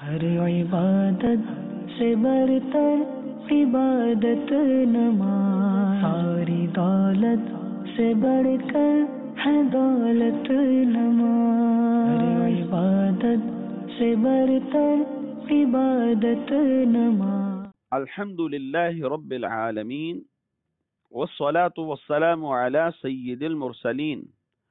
ہر عبادت سے برتر عبادت نماز، ساری دولت سے بڑھ کر ہے دولت نماز، ہر عبادت سے برتر عبادت نماز۔ الحمد للہ رب العالمین والصلاة والسلام على سید المرسلین،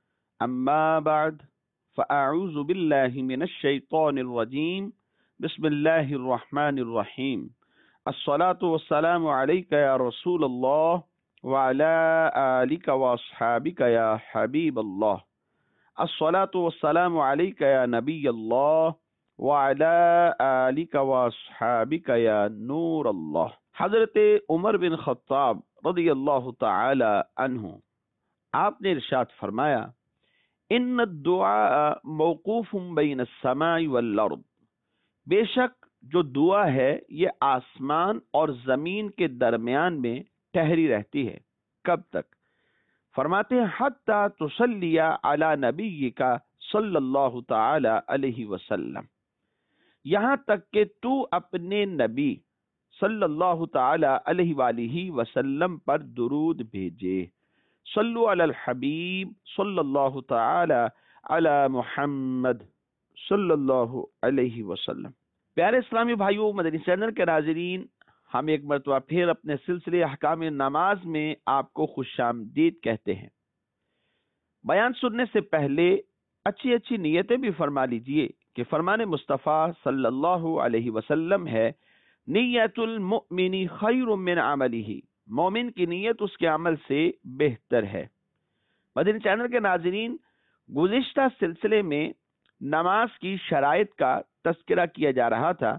اما بعد فاعوذ باللہ من الشیطان الرجیم، بسم اللہ الرحمن الرحیم۔ الصلاة والسلام علیک یا رسول اللہ وعلی آلک واصحابک یا حبیب اللہ۔ الصلاة والسلام علیک یا نبی اللہ وعلی آلک واصحابک یا نور اللہ۔ حضرت عمر بن خطاب رضی اللہ تعالی عنہ آپ نے ارشاد فرمایا، ان الدعاء موقوف بین السماء والارض، بے شک جو دعا ہے یہ آسمان اور زمین کے درمیان میں ٹھہری رہتی ہے۔ کب تک؟ فرماتے ہیں حتی تصلی علی نبیک صلی اللہ تعالی علیہ وسلم، یہاں تک کہ تو اپنے نبی صلی اللہ تعالی علیہ وآلہ وسلم پر درود بھیجے۔ صلو علی الحبیب صلی اللہ تعالی علی محمد صلی اللہ علیہ وسلم۔ پیارے اسلامی بھائیو، مدنی چینل کے ناظرین، ہم ایک مرتبہ پھر اپنے سلسلے احکام نماز میں آپ کو خوش آمدید کہتے ہیں۔ بیان سننے سے پہلے اچھی اچھی نیتیں بھی فرما لیجئے کہ فرمان مصطفیٰ صلی اللہ علیہ وسلم ہے، نیت المؤمن خیر من عملہ، مومن کی نیت اس کے عمل سے بہتر ہے۔ مدنی چینل کے ناظرین، گزشتہ سلسلے میں نماز کی شرائط کا تذکرہ کیا جا رہا تھا۔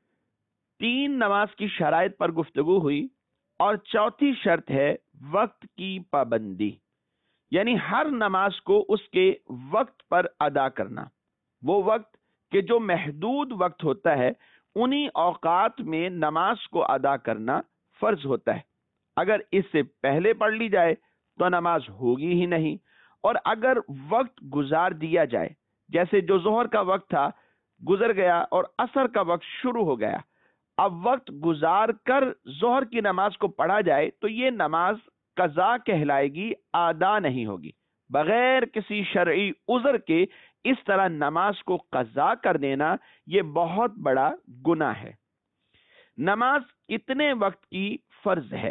3 نماز کی شرائط پر گفتگو ہوئی اور چوتھی شرط ہے وقت کی پابندی، یعنی ہر نماز کو اس کے وقت پر ادا کرنا۔ وہ وقت کہ جو محدود وقت ہوتا ہے انہی اوقات میں نماز کو ادا کرنا فرض ہوتا ہے۔ اگر اس سے پہلے پڑھ لی جائے تو نماز ہوگی ہی نہیں، اور اگر وقت گزار دیا جائے، جیسے جو ظہر کا وقت تھا گزر گیا اور عصر کا وقت شروع ہو گیا، اب وقت گزار کر ظہر کی نماز کو پڑھا جائے تو یہ نماز قضا کہلائے گی، ادا نہیں ہوگی۔ بغیر کسی شرعی عذر کے اس طرح نماز کو قضا کر دینا یہ بہت بڑا گناہ ہے۔ نماز اتنے وقت کی فرض ہے،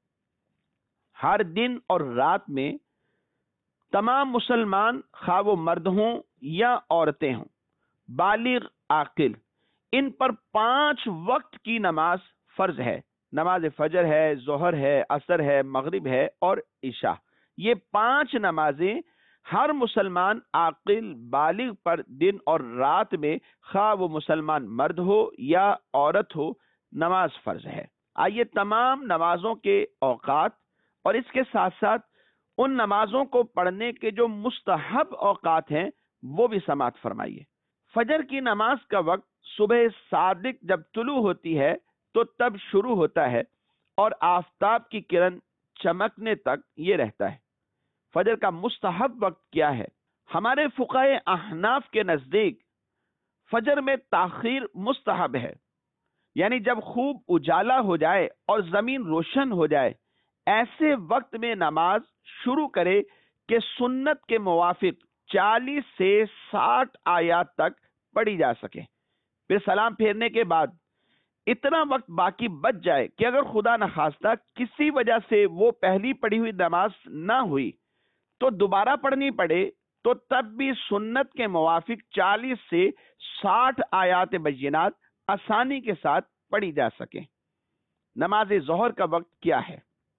ہر دن اور رات میں تمام مسلمان خواہ وہ مرد ہوں یا عورتیں ہوں، بالغ عاقل، ان پر 5 وقت کی نماز فرض ہے۔ نماز فجر ہے، ظہر ہے، عصر ہے، مغرب ہے اور عشاء۔ یہ 5 نمازیں ہر مسلمان عاقل بالغ پر دن اور رات میں خواہ وہ مسلمان مرد ہو یا عورت ہو نماز فرض ہے۔ آئیے تمام نمازوں کے اوقات اور اس کے ساتھ ساتھ ان نمازوں کو پڑھنے کے جو مستحب اوقات ہیں وہ بھی سماعت فرمائیے۔ فجر کی نماز کا وقت صبح صادق جب طلوع ہوتی ہے تو تب شروع ہوتا ہے اور آفتاب کی کرن چمکنے تک یہ رہتا ہے۔ فجر کا مستحب وقت کیا ہے؟ ہمارے فقہائے احناف کے نزدیک فجر میں تاخیر مستحب ہے، یعنی جب خوب اجالا ہو جائے اور زمین روشن ہو جائے ایسے وقت میں نماز شروع کرے کہ سنت کے موافق 40 سے 60 آیات تک پڑھی جا سکے۔ پھر سلام پھیرنے کے بعد اتنا وقت باقی بچ جائے کہ اگر خدا نخواستہ کسی وجہ سے وہ پہلی پڑھی ہوئی نماز نہ ہوئی تو دوبارہ پڑھنی پڑے تو تب بھی سنت کے موافق 40 سے 60 آیات بینات آسانی کے ساتھ پڑھی جا سکیں۔ نماز ظہر کا وقت کیا ہے؟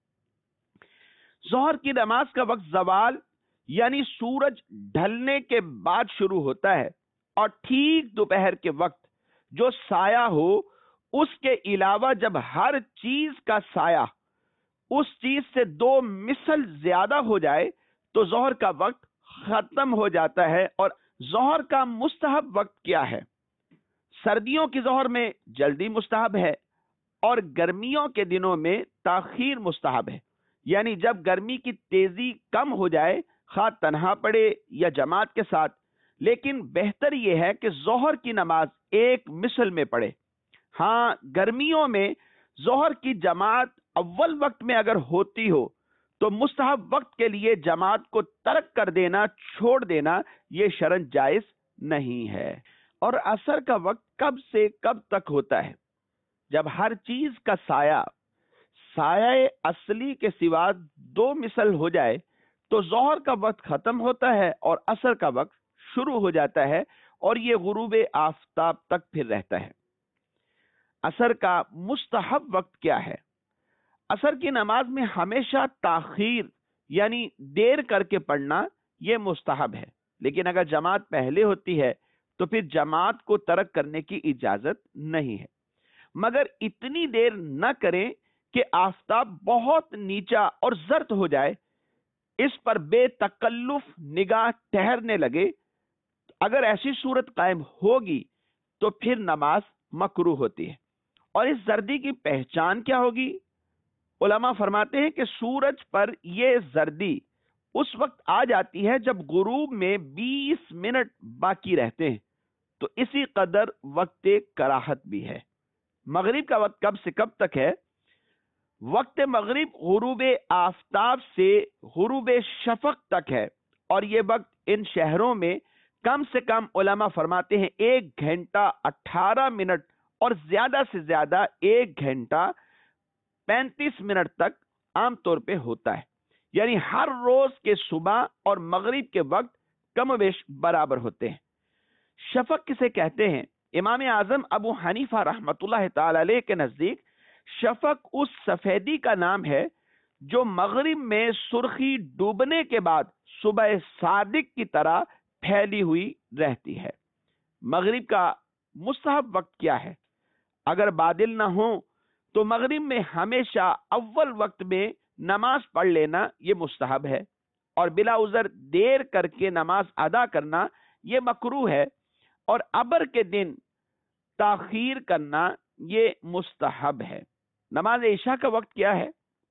ظہر کی نماز کا وقت زوال یعنی سورج ڈھلنے کے بعد شروع ہوتا ہے اور ٹھیک دوپہر کے وقت جو سایہ ہو اس کے علاوہ جب ہر چیز کا سایہ اس چیز سے 2 مثل زیادہ ہو جائے تو ظہر کا وقت ختم ہو جاتا ہے۔ اور ظہر کا مستحب وقت کیا ہے؟ سردیوں کی ظہر میں جلدی مستحب ہے اور گرمیوں کے دنوں میں تاخیر مستحب ہے، یعنی جب گرمی کی تیزی کم ہو جائے، خواہ تنہا پڑے یا جماعت کے ساتھ، لیکن بہتر یہ ہے کہ ظہر کی نماز ایک مثل میں پڑھے۔ ہاں، گرمیوں میں ظہر کی جماعت اول وقت میں اگر ہوتی ہو تو مستحب وقت کے لیے جماعت کو ترک کر دینا، چھوڑ دینا، یہ شرعاً جائز نہیں ہے۔ اور عصر کا وقت کب سے کب تک ہوتا ہے؟ جب ہر چیز کا سایہ اصلی کے سوا دو مثل ہو جائے تو ظہر کا وقت ختم ہوتا ہے اور عصر کا وقت شروع ہو جاتا ہے، اور یہ غروب آفتاب تک پھر رہتا ہے۔ عصر کا مستحب وقت کیا ہے؟ عصر کی نماز میں ہمیشہ تاخیر یعنی دیر کر کے پڑھنا یہ مستحب ہے، لیکن اگر جماعت پہلے ہوتی ہے تو پھر جماعت کو ترک کرنے کی اجازت نہیں ہے، مگر اتنی دیر نہ کریں کہ آفتاب بہت نیچا اور زرد ہو جائے، اس پر بے تکلف نگاہ ٹھہرنے لگے۔ اگر ایسی صورت قائم ہوگی تو پھر نماز مکروہ ہوتی ہے۔ اور اس زردی کی پہچان کیا ہوگی؟ علماء فرماتے ہیں کہ سورج پر یہ زردی اس وقت آ جاتی ہے جب غروب میں 20 منٹ باقی رہتے ہیں، تو اسی قدر وقت کراہت بھی ہے۔ مغرب کا وقت کب سے کب تک ہے؟ وقت مغرب غروب آفتاب سے غروب شفق تک ہے، اور یہ وقت ان شہروں میں کم سے کم علماء فرماتے ہیں 1 گھنٹہ 18 منٹ اور زیادہ سے زیادہ 1 گھنٹہ 35 منٹ تک عام طور پہ ہوتا ہے، یعنی ہر روز کے صبح اور مغرب کے وقت کم و بیش برابر ہوتے ہیں۔ شفق کسے کہتے ہیں؟ امام اعظم ابو حنیفہ رحمۃ اللہ تعالی علیہ کے نزدیک شفق اس سفیدی کا نام ہے جو مغرب میں سرخی ڈوبنے کے بعد صبح صادق کی طرح پھیلی ہوئی رہتی ہے۔ مغرب کا مستحب وقت کیا ہے؟ اگر بادل نہ ہو تو مغرب میں ہمیشہ اول وقت میں نماز پڑھ لینا یہ مستحب ہے، اور بلا عذر دیر کر کے نماز ادا کرنا یہ مکروہ ہے، اور ابر کے دن تاخیر کرنا یہ مستحب ہے۔ نماز عشاء کا وقت کیا ہے؟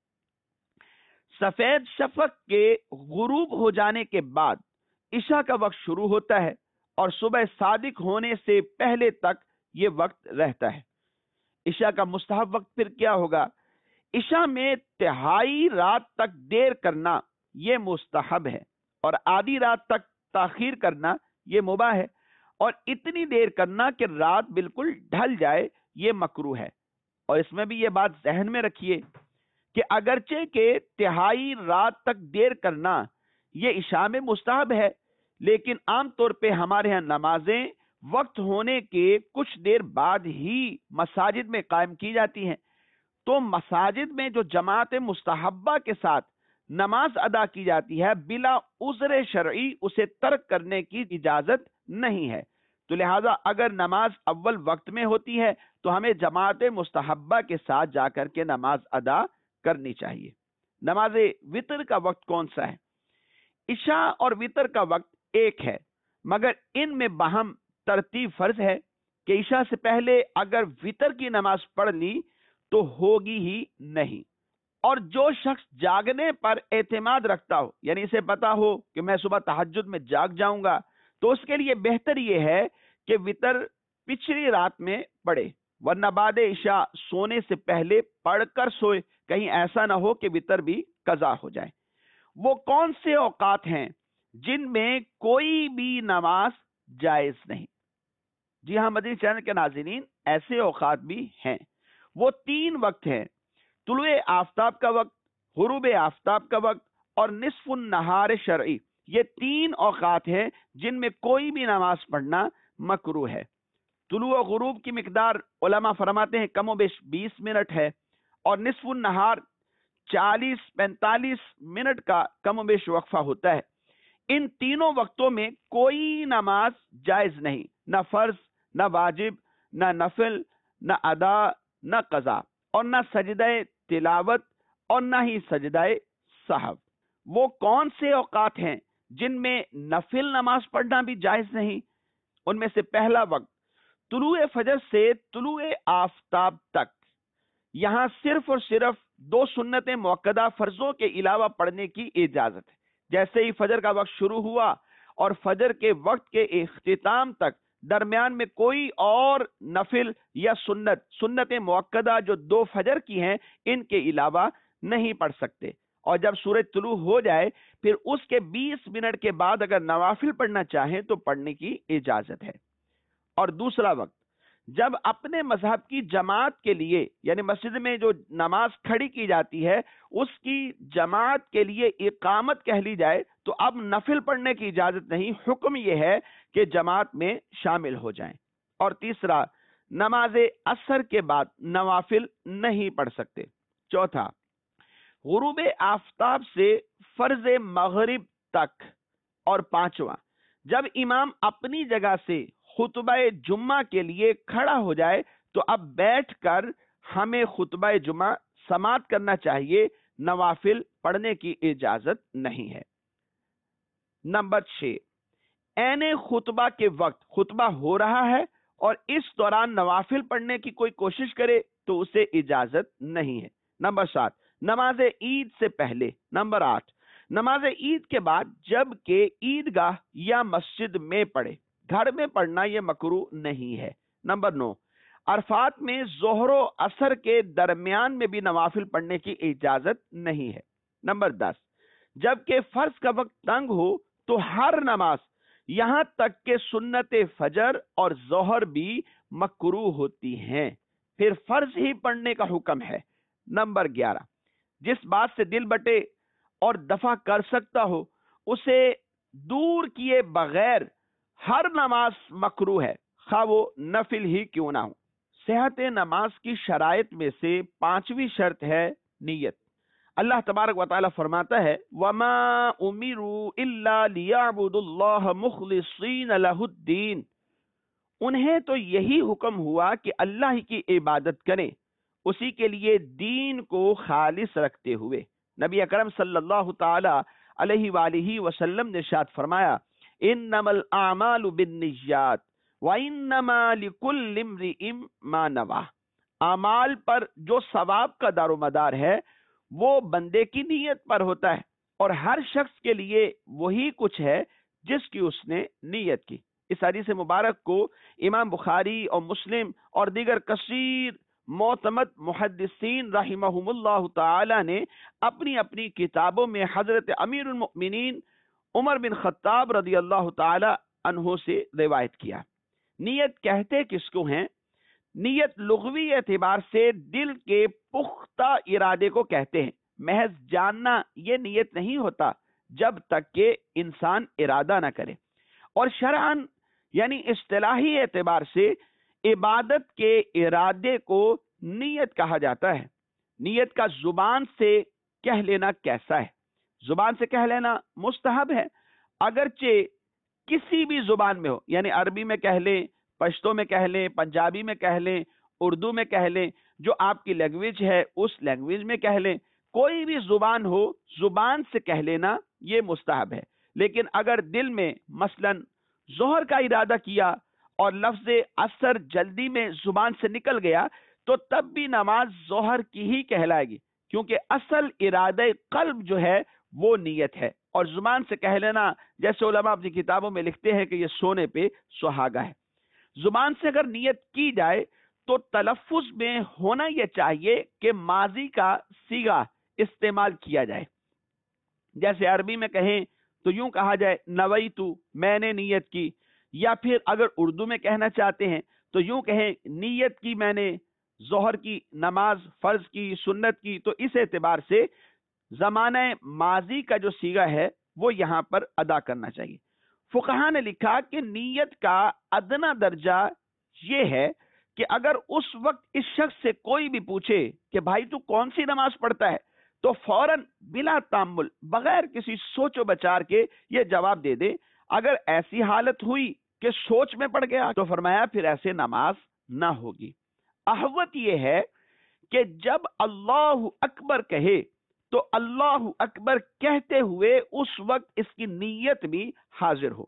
سفید شفق کے غروب ہو جانے کے بعد عشاء کا وقت شروع ہوتا ہے، اور صبح صادق ہونے سے پہلے تک یہ وقت رہتا ہے۔ عشاء کا مستحب وقت پھر کیا ہوگا؟ عشاء میں تہائی رات تک دیر کرنا یہ مستحب ہے، اور آدھی رات تک تاخیر کرنا یہ مباح ہے، اور اتنی دیر کرنا کہ رات بالکل ڈھل جائے یہ مکروہ ہے۔ اور اس میں بھی یہ بات ذہن میں رکھیے کہ اگرچہ کہ تہائی رات تک دیر کرنا یہ عشاء میں مستحب ہے، لیکن عام طور پہ ہمارے ہاں نمازیں وقت ہونے کے کچھ دیر بعد ہی مساجد میں قائم کی جاتی ہیں، تو مساجد میں جو جماعت مستحبہ کے ساتھ نماز ادا کی جاتی ہے بلا عذر شرعی اسے ترک کرنے کی اجازت نہیں ہے، تو لہٰذا اگر نماز اول وقت میں ہوتی ہے تو ہمیں جماعت مستحبہ کے ساتھ جا کر کے نماز ادا کرنی چاہیے۔ نماز وطر کا وقت کون سا ہے؟ عشاء اور وطر کا وقت ایک ہے، مگر ان میں باہم ترتیب فرض ہے کہ عشاء سے پہلے اگر وطر کی نماز پڑھ لی تو ہوگی ہی نہیں، اور جو شخص جاگنے پر اعتماد رکھتا ہو، یعنی اسے پتا ہو کہ میں صبح تہجد میں جاگ جاؤں گا، تو اس کے لیے بہتر یہ ہے کہ وطر پچھلی رات میں پڑھے، ورنہ بعد عشاء سونے سے پہلے پڑھ کر سوئے، کہیں ایسا نہ ہو کہ وطر بھی قضا ہو جائے۔ وہ کون سے اوقات ہیں جن میں کوئی بھی نماز جائز نہیں؟ جی ہاں مدنی چینل کے ناظرین، ایسے اوقات بھی ہیں۔ وہ 3 وقت ہیں: طلوع آفتاب کا وقت، غروب آفتاب کا وقت، اور نصف النہار شرعی۔ یہ 3 اوقات ہیں جن میں کوئی بھی نماز پڑھنا مکروہ ہے۔ طلوع و غروب کی مقدار علماء فرماتے ہیں کم و بیش 20 منٹ ہے، اور نصف النہار 40-45 منٹ کا کم و بیش وقفہ ہوتا ہے۔ ان تینوں وقتوں میں کوئی نماز جائز نہیں، نہ فرض، نہ واجب، نہ نفل، نہ ادا، نہ قضا، اور نہ سجدہ تلاوت، اور نہ ہی سجدہ سہو۔ وہ کون سے اوقات ہیں جن میں نفل نماز پڑھنا بھی جائز نہیں؟ ان میں سے پہلا وقت طلوع فجر سے طلوع آفتاب تک، یہاں صرف اور صرف 2 سنت موقدہ فرضوں کے علاوہ پڑھنے کی اجازت ہے۔ جیسے ہی فجر کا وقت شروع ہوا اور فجر کے وقت کے اختتام تک درمیان میں کوئی اور نفل یا سنت مؤکدہ جو 2 فجر کی ہیں ان کے علاوہ نہیں پڑھ سکتے، اور جب سورج طلوع ہو جائے پھر اس کے 20 منٹ کے بعد اگر نوافل پڑھنا چاہیں تو پڑھنے کی اجازت ہے۔ اور دوسرا وقت جب اپنے مذہب کی جماعت کے لیے، یعنی مسجد میں جو نماز کھڑی کی جاتی ہے اس کی جماعت کے لیے اقامت کہہ لی جائے تو اب نفل پڑھنے کی اجازت نہیں، حکم یہ ہے کہ جماعت میں شامل ہو جائیں۔ اور تیسرا، نماز عصر کے بعد نوافل نہیں پڑھ سکتے۔ چوتھا، غروب آفتاب سے فرض مغرب تک۔ اور پانچواں، جب امام اپنی جگہ سے خطبہ جمعہ کے لیے کھڑا ہو جائے تو اب بیٹھ کر ہمیں خطبہ جمعہ سماعت کرنا چاہیے، نوافل پڑھنے کی اجازت نہیں ہے۔ نمبر 6، عین خطبہ کے وقت خطبہ ہو رہا ہے اور اس دوران نوافل پڑھنے کی کوئی کوشش کرے تو اسے اجازت نہیں ہے۔ نمبر 7، نماز عید سے پہلے۔ نمبر 8، نماز عید کے بعد جب کہ عیدگاہ یا مسجد میں پڑھے، گھر میں پڑھنا یہ مکروہ نہیں ہے۔ نمبر 9، عرفات میں ظہر و عصر کے درمیان میں بھی نوافل پڑھنے کی اجازت نہیں ہے۔ نمبر 10، جب کہ فرض کا وقت تنگ ہو تو ہر نماز یہاں تک کہ سنت فجر اور ظہر بھی مکروہ ہوتی ہیں، پھر فرض ہی پڑھنے کا حکم ہے۔ نمبر 11، جس بات سے دل بٹے اور دفع کر سکتا ہو اسے دور کیے بغیر ہر نماز مکروہ ہے، خواہ وہ نفل ہی کیوں نہ ہو۔ صحت نماز کی شرائط میں سے 5ویں شرط ہے نیت۔ اللہ تبارک و تعالی فرماتا ہے وَمَا أُمِرُوا إِلَّا لِيَعْبُدُوا اللَّهَ مُخْلِصِينَ لَهُ الدِّينَ، انہیں تو یہی حکم ہوا کہ اللہ ہی کی عبادت کریں، اسی کے لیے دین کو خالص رکھتے ہوئے۔ نبی اکرم صلی اللہ تعالی علیہ وآلہ وسلم نے ارشاد فرمایا انما الاعمال بالنیات وانما لکل امرئ ما نوى، اعمال پر جو ثواب کا دار و مدار ہے وہ بندے کی نیت پر ہوتا ہے، اور ہر شخص کے لیے وہی کچھ ہے جس کی اس نے نیت کی۔ اس حدیث مبارک کو امام بخاری اور مسلم اور دیگر کثیر معتمد محدثین رحمہم اللہ تعالی نے اپنی اپنی کتابوں میں حضرت امیر المؤمنین عمر بن خطاب رضی اللہ تعالی عنہ سے روایت کیا۔ نیت کہتے کس کو ہیں؟ نیت لغوی اعتبار سے دل کے پختہ ارادے کو کہتے ہیں۔ محض جاننا یہ نیت نہیں ہوتا جب تک کہ انسان ارادہ نہ کرے، اور شرعاً یعنی اصطلاحی اعتبار سے عبادت کے ارادے کو نیت کہا جاتا ہے۔ نیت کا زبان سے کہہ لینا کیسا ہے؟ زبان سے کہہ لینا مستحب ہے، اگرچہ کسی بھی زبان میں ہو، یعنی عربی میں کہہ لیں، پشتو میں کہہ لیں، پنجابی میں کہہ لیں، اردو میں کہہ لیں، جو آپ کی لینگویج ہے اس لینگویج میں کہہ لیں، کوئی بھی زبان ہو، زبان سے کہہ لینا یہ مستحب ہے۔ لیکن اگر دل میں مثلاً ظہر کا ارادہ کیا اور لفظ عصر جلدی میں زبان سے نکل گیا تو تب بھی نماز ظہر کی ہی کہلائے گی، کیونکہ اصل ارادہ قلب جو ہے وہ نیت ہے، اور زبان سے کہہ لینا جیسے علماء اپنی کتابوں میں لکھتے ہیں کہ یہ سونے پہ سہاگا ہے۔ زبان سے اگر نیت کی جائے تو تلفظ میں ہونا یہ چاہیے کہ ماضی کا صیغہ استعمال کیا جائے۔ جیسے عربی میں کہیں تو یوں کہا جائے نویتو، میں نے نیت کی، یا پھر اگر اردو میں کہنا چاہتے ہیں تو یوں کہیں نیت کی میں نے ظہر کی نماز، فرض کی، سنت کی۔ تو اس اعتبار سے زمانہ ماضی کا جو صیغہ ہے وہ یہاں پر ادا کرنا چاہیے۔ فقہا نے لکھا کہ نیت کا ادنا درجہ یہ ہے کہ اگر اس وقت اس شخص سے کوئی بھی پوچھے کہ بھائی تو کون سی نماز پڑھتا ہے، تو فوراً بلا تامل بغیر کسی سوچ و بچار کے یہ جواب دے دے۔ اگر ایسی حالت ہوئی کہ سوچ میں پڑ گیا تو فرمایا پھر ایسے نماز نہ ہوگی۔ احوط یہ ہے کہ جب اللہ اکبر کہے تو اللہ اکبر کہتے ہوئے اس وقت اس کی نیت بھی حاضر ہو۔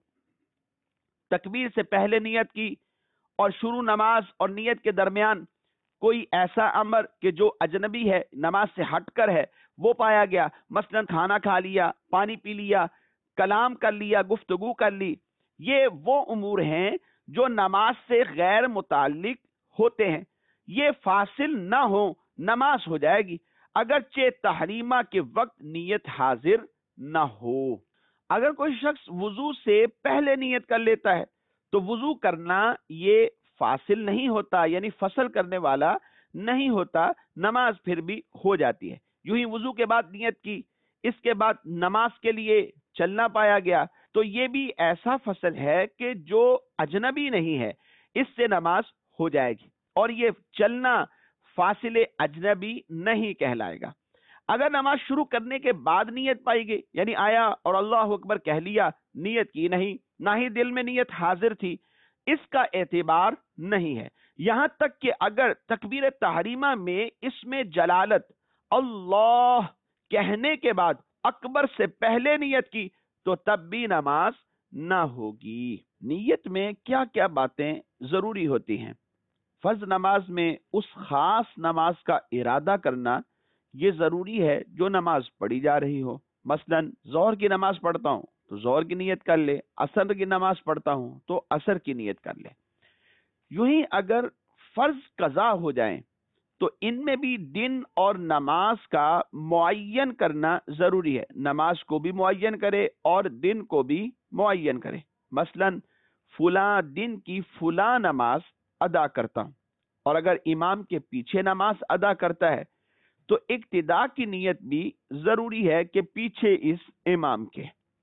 تکبیر سے پہلے نیت کی اور شروع نماز اور نیت کے درمیان کوئی ایسا امر کہ جو اجنبی ہے، نماز سے ہٹ کر ہے، وہ پایا گیا، مثلا کھانا کھا لیا، پانی پی لیا، کلام کر لیا، گفتگو کر لی، یہ وہ امور ہیں جو نماز سے غیر متعلق ہوتے ہیں، یہ فاصل نہ ہو نماز ہو جائے گی، اگرچہ تحریمہ کے وقت نیت حاضر نہ ہو۔ اگر کوئی شخص وضو سے پہلے نیت کر لیتا ہے تو وضو کرنا یہ فاصل نہیں ہوتا، یعنی فصل کرنے والا نہیں ہوتا، نماز پھر بھی ہو جاتی ہے۔ یوں ہی وضو کے بعد نیت کی، اس کے بعد نماز کے لیے چلنا پایا گیا تو یہ بھی ایسا فصل ہے کہ جو اجنبی نہیں ہے، اس سے نماز ہو جائے گی، اور یہ چلنا فاصل اجنبی نہیں کہلائے گا۔ اگر نماز شروع کرنے کے بعد نیت پائی گئی، یعنی آیا اور اللہ اکبر کہہ لیا، نیت کی نہیں، نہ ہی دل میں نیت حاضر تھی، اس کا اعتبار نہیں ہے۔ یہاں تک کہ اگر تکبیر تحریمہ میں اس میں جلالت اللہ کہنے کے بعد اکبر سے پہلے نیت کی تو تب بھی نماز نہ ہوگی۔ نیت میں کیا کیا باتیں ضروری ہوتی ہیں؟ فرض نماز میں اس خاص نماز کا ارادہ کرنا یہ ضروری ہے جو نماز پڑھی جا رہی ہو۔ مثلا ظہر کی نماز پڑھتا ہوں تو ظہر کی نیت کر لے، عصر کی نماز پڑھتا ہوں تو عصر کی نیت کر لے۔ یوں ہی اگر فرض قضا ہو جائیں تو ان میں بھی دن اور نماز کا معین کرنا ضروری ہے، نماز کو بھی معین کرے اور دن کو بھی معین کرے۔ مثلا فلاں دن کی فلاں نماز ادا کرتا ہوں، اور اگر امام کے پیچھے نماز ادا کرتا ہے تو ابتدا کی نیت بھی ضروری ہے کہ پیچھے اس امام کے۔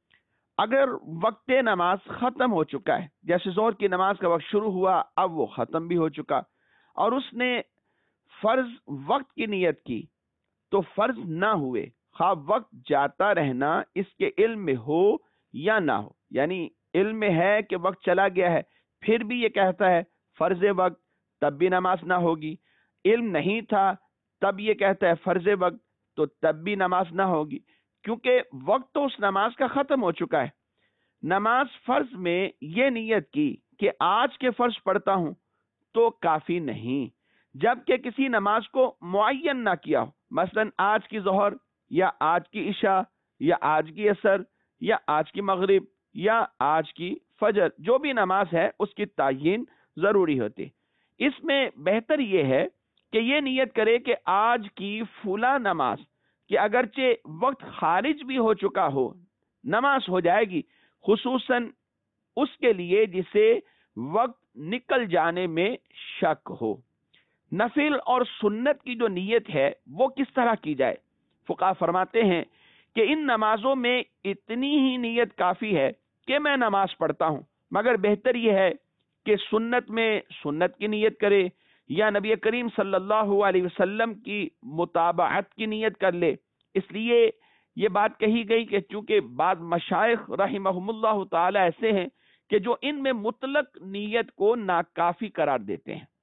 اگر وقت نماز ختم ہو چکا ہے، جیسے ظہر کی نماز کا وقت شروع ہوا، اب وہ ختم بھی ہو چکا، اور اس نے فرض وقت کی نیت کی تو فرض نہ ہوئے، خواہ وقت جاتا رہنا اس کے علم میں ہو یا نہ ہو، یعنی علم میں ہے کہ وقت چلا گیا ہے پھر بھی یہ کہتا ہے فرض وقت، تب بھی نماز نہ ہوگی۔ علم نہیں تھا تب یہ کہتا ہے فرض وقت، تو تب بھی نماز نہ ہوگی، کیونکہ وقت تو اس نماز کا ختم ہو چکا ہے۔ نماز فرض میں یہ نیت کی کہ آج کے فرض پڑھتا ہوں تو کافی نہیں، جبکہ کسی نماز کو معین نہ کیا ہو، مثلا آج کی ظہر یا آج کی عشاء یا آج کی عصر یا آج کی مغرب یا آج کی فجر، جو بھی نماز ہے اس کی تعیین ضروری ہوتی۔ اس میں بہتر یہ ہے کہ یہ نیت کرے کہ آج کی فلاں نماز، کہ اگرچہ وقت خارج بھی ہو چکا ہو نماز ہو جائے گی، خصوصاً اس کے لیے جسے وقت نکل جانے میں شک ہو۔ نفل اور سنت کی جو نیت ہے وہ کس طرح کی جائے؟ فقہا فرماتے ہیں کہ ان نمازوں میں اتنی ہی نیت کافی ہے کہ میں نماز پڑھتا ہوں، مگر بہتر یہ ہے کہ سنت میں سنت کی نیت کرے یا نبی کریم صلی اللہ علیہ وسلم کی متابعت کی نیت کر لے۔ اس لیے یہ بات کہی گئی کہ چونکہ بعض مشائخ رحمہم اللہ تعالی ایسے ہیں کہ جو ان میں مطلق نیت کو ناکافی قرار دیتے ہیں،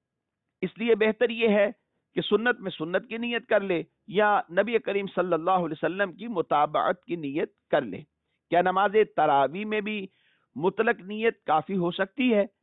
اس لیے بہتر یہ ہے کہ سنت میں سنت کی نیت کر لے یا نبی کریم صلی اللہ علیہ وسلم کی متابعت کی نیت کر لے۔ کیا نماز تراویح میں بھی مطلق نیت کافی ہو سکتی ہے؟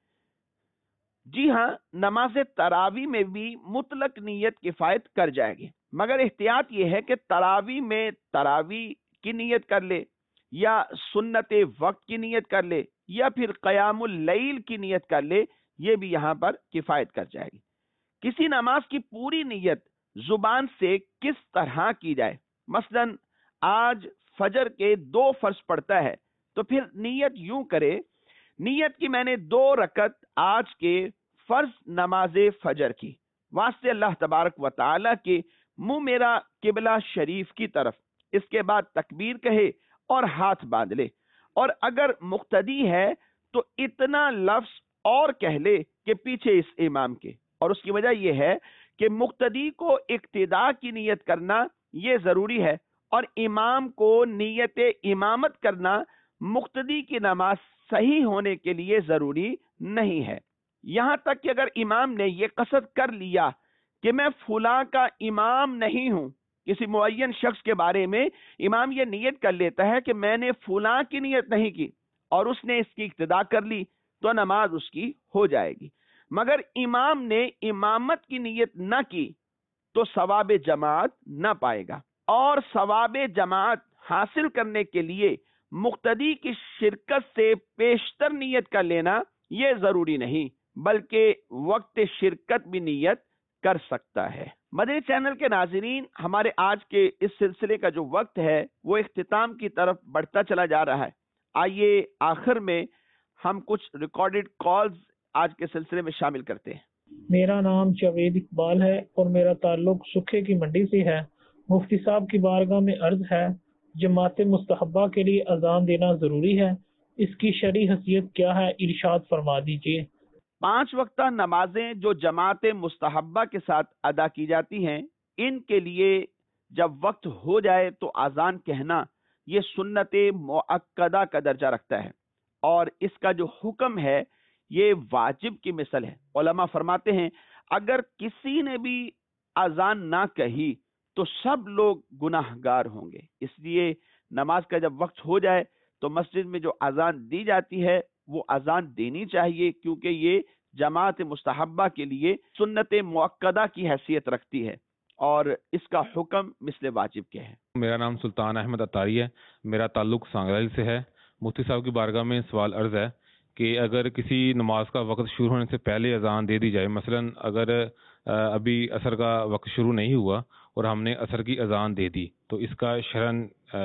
جی ہاں، نماز تراویح میں بھی مطلق نیت کفایت کر جائے گی، مگر احتیاط یہ ہے کہ تراویح میں تراویح کی نیت کر لے یا سنت وقت کی نیت کر لے یا پھر قیام اللیل کی نیت کر لے، یہ بھی یہاں پر کفایت کر جائے گی۔ کسی نماز کی پوری نیت زبان سے کس طرح کی جائے؟ مثلا آج فجر کے 2 فرض پڑھتا ہے تو پھر نیت یوں کرے، نیت کی میں نے 2 رکعت آج کے فرض نماز فجر کی، واسطے اللہ تبارک و تعالی کے منہ میرا قبلہ شریف کی طرف، اس کے بعد تکبیر کہے اور ہاتھ باندھ لے، اور اگر مقتدی ہے تو اتنا لفظ اور کہہ لے کہ پیچھے اس امام کے، اور اس کی وجہ یہ ہے کہ مقتدی کو اقتداء کی نیت کرنا یہ ضروری ہے، اور امام کو نیت امامت کرنا مقتدی کی نماز صحیح ہونے کے لیے ضروری نہیں ہے۔ یہاں تک کہ اگر امام نے یہ قصد کر لیا کہ میں فلاں کا امام نہیں ہوں، کسی معین شخص کے بارے میں امام یہ نیت کر لیتا ہے کہ میں نے فلاں کی نیت نہیں کی اور اس نے اس کی اقتداء کر لی تو نماز اس کی ہو جائے گی، مگر امام نے امامت کی نیت نہ کی تو ثواب جماعت نہ پائے گا، اور ثواب جماعت حاصل کرنے کے لیے مقتدی کی شرکت سے پیشتر نیت کر لینا یہ ضروری نہیں، بلکہ وقت شرکت بھی نیت کر سکتا ہے۔ مدنی چینل کے ناظرین، ہمارے آج کے اس سلسلے کا جو وقت ہے وہ اختتام کی طرف بڑھتا چلا جا رہا ہے۔ آئیے آخر میں ہم کچھ ریکارڈڈ کالز آج کے سلسلے میں شامل کرتے ہیں۔ میرا نام جاوید اقبال ہے اور میرا تعلق سکھے کی منڈی سے ہے۔ مفتی صاحب کی بارگاہ میں عرض ہے، جماعت مستحبہ کے لیے اذان دینا ضروری ہے، اس کی شرعی حیثیت کیا ہے، ارشاد فرما دیجیے۔ 5 وقتہ نمازیں جو جماعت مستحبہ کے ساتھ ادا کی جاتی ہیں، ان کے لیے جب وقت ہو جائے تو اذان کہنا یہ سنت مؤکدہ کا درجہ رکھتا ہے، اور اس کا جو حکم ہے یہ واجب کی مثل ہے۔ علماء فرماتے ہیں اگر کسی نے بھی اذان نہ کہی تو سب لوگ گناہ گار ہوں گے، اس لیے نماز کا جب وقت ہو جائے تو مسجد میں جو اذان دی جاتی ہے وہ اذان دینی چاہیے، کیونکہ یہ جماعت مستحبہ کے لیے سنت مؤکدہ کی حیثیت رکھتی ہے اور اس کا حکم مثل واجب کے ہے۔ میرا نام سلطان احمد اتاری ہے، میرا تعلق سانگریل سے ہے۔ مفتی صاحب کی بارگاہ میں سوال عرض ہے کہ اگر کسی نماز کا وقت شروع ہونے سے پہلے اذان دے دی جائے، مثلا اگر ابھی عصر کا وقت شروع نہیں ہوا اور ہم نے عصر کی اذان دے دی تو اس کا شرعاً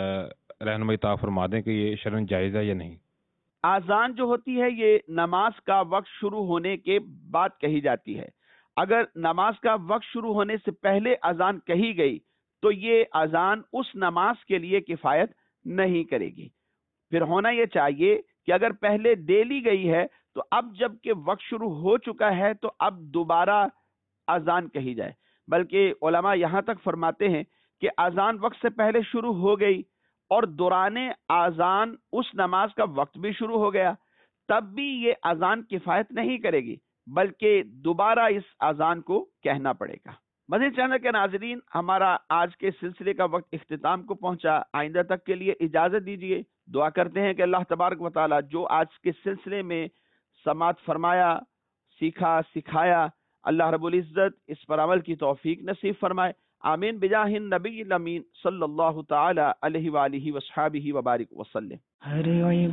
رہنمائی عطا فرما دیں کہ یہ شرعاً جائز ہے یا نہیں؟ اذان جو ہوتی ہے یہ نماز کا وقت شروع ہونے کے بعد کہی جاتی ہے۔ اگر نماز کا وقت شروع ہونے سے پہلے اذان کہی گئی تو یہ اذان اس نماز کے لیے کفایت نہیں کرے گی۔ پھر ہونا یہ چاہیے کہ اگر پہلے دے لی گئی ہے تو اب جب کہ وقت شروع ہو چکا ہے تو اب دوبارہ اذان کہی جائے، بلکہ علماء یہاں تک فرماتے ہیں کہ اذان وقت سے پہلے شروع ہو گئی اور دوران اذان اس نماز کا وقت بھی شروع ہو گیا، تب بھی یہ اذان کفایت نہیں کرے گی، بلکہ دوبارہ اس اذان کو کہنا پڑے گا۔ مدنی چینل کے ناظرین، ہمارا آج کے سلسلے کا وقت اختتام کو پہنچا۔ آئندہ تک کے لیے اجازت دیجیے۔ دعا کرتے ہیں کہ اللہ تبارک و تعالی جو آج کے سلسلے میں سماعت فرمایا، سیکھا، سکھایا، اللہ رب العزت اس پر عمل کی توفیق نصیب فرمائے۔ آمین بجاہ النبی الامین صلی اللہ تعالی علیہ وآلہ وصحبہ وبارک وسلم۔ ہر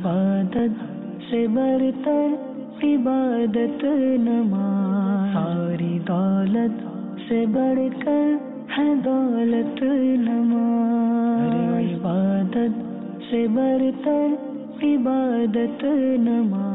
عبادت سے برتر عبادت نماز، ساری دولت سے بڑھ کر ہے دولت نماز، ہر عبادت سے برتر عبادت نماز۔